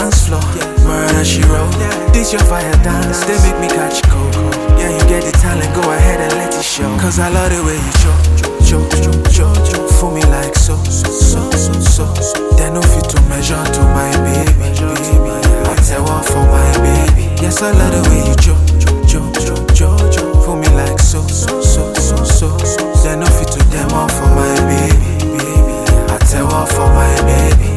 dance floor. Murder she wrote. This your fire dance, they make me catch cold. Yeah, you get the talent, go ahead and let it show. Cause I love the way you cho for me like so. They no fit to measure to my baby. I tell what for my baby. Yes, I love the way you cho for me like so. They no fit to them all for my baby. I tell what for my baby.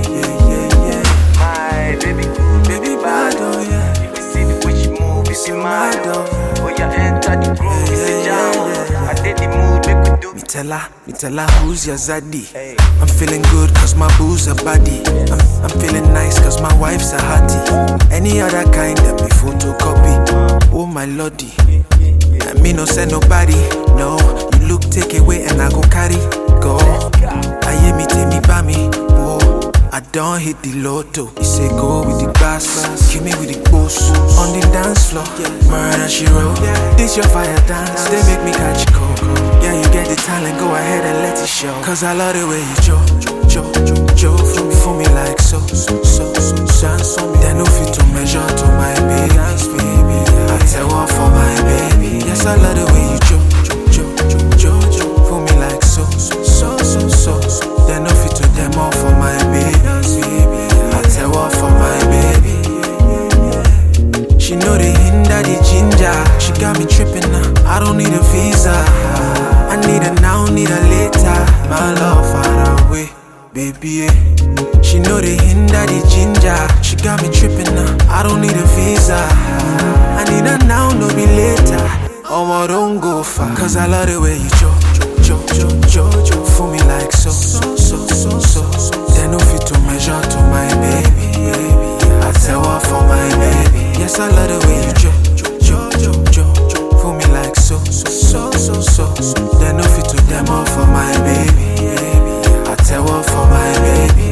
My baby bad, oh yeah. You can see the way she move, it's in my door. Oh yeah, enter the groove, it's a jam. I did the mood, make we do. Me tell her who's your zaddy. I'm feeling good cause my boo's a body. I'm feeling nice cause my wife's a hottie. Any other kind of me photocopy. Oh my lordy, I me no send nobody. No, you look take away and I go carry. Go, I hear me take me by me. Oh, I don't hit the lotto. You say go with the bass, kill me with the boss. On the dance floor, murder she wrote. This your fire dance, they make me catch cold. Yeah, you get the talent, go ahead and let it show. Cause I love the way you cho for me like so. They no fit to measure to my baby. I tell what for my baby. Yes, I love the way you cho for me like so. They no fit to them all for my baby. I tell what for my baby. She know the hinder the ginger. She got me tripping now. I don't need a visa. I need her now, need her later. My love far away, baby. She know the hinder the ginger. She got me tripping now. I don't need a visa. I need her now, no be later. Oh, don't go far. Cause I love the way you cho for me like so. They no fit to measure to my baby. I tell what for my baby. Yes, I love the way you cho for me like so. They no fit to them all for my baby. I tell what for my baby.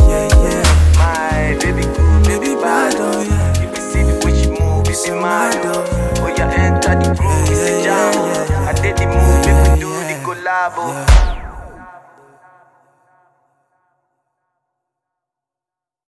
My baby bad, oh yeah. You can see the way she move, it's in my door. Oh yeah, enter the groove, it's a jam. I did the move, make we do the collabo.